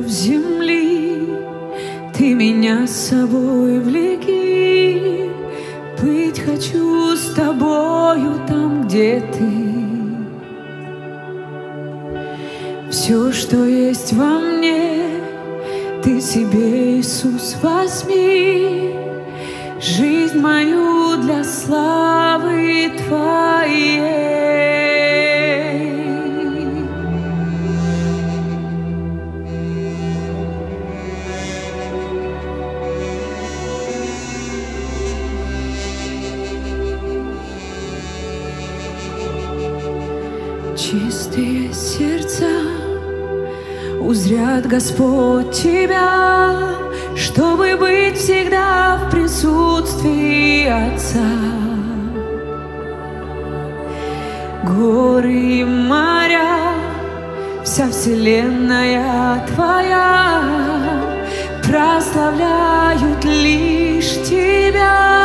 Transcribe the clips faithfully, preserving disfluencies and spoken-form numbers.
краев земли, Ты меня с собой влеки. Быть хочу с Тобою там, где Ты. Все, что есть во мне, Ты себе, Иисус, возьми. Жизнь мою для славы Твоей. Чистые сердца узрят Господь Тебя, чтобы быть всегда в присутствии Отца. Горы и моря, вся вселенная Твоя прославляют лишь Тебя.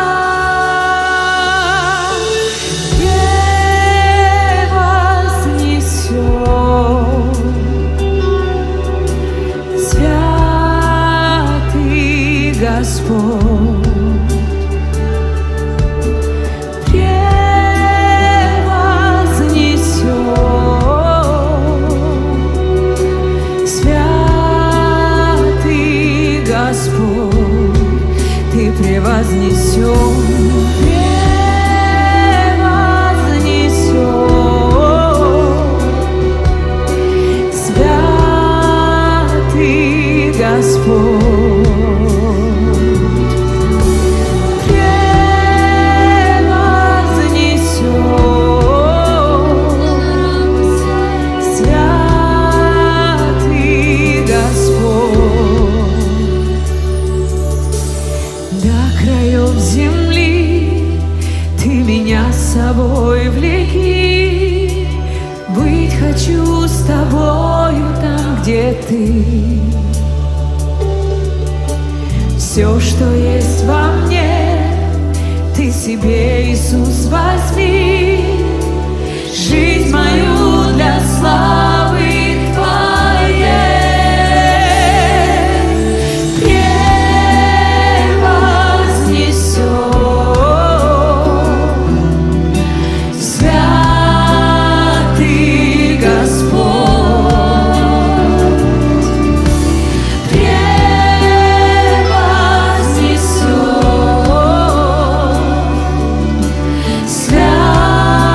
Господь превознесен, святый Господь, Ты превознесен, превознесен, святый Господь. С собой влеки, быть хочу с Тобою там, где Ты. Все, что есть во мне, Ты себе, Иисус, возьми. Жизнь мою для славы Твоей. Святый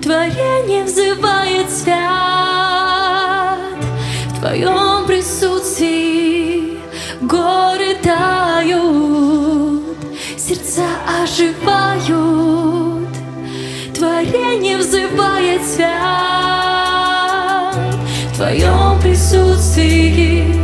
Творение взывает свят. В Твоем присутствии горы тают, сердца оживают. Творение взывает свят. В Твоем присутствии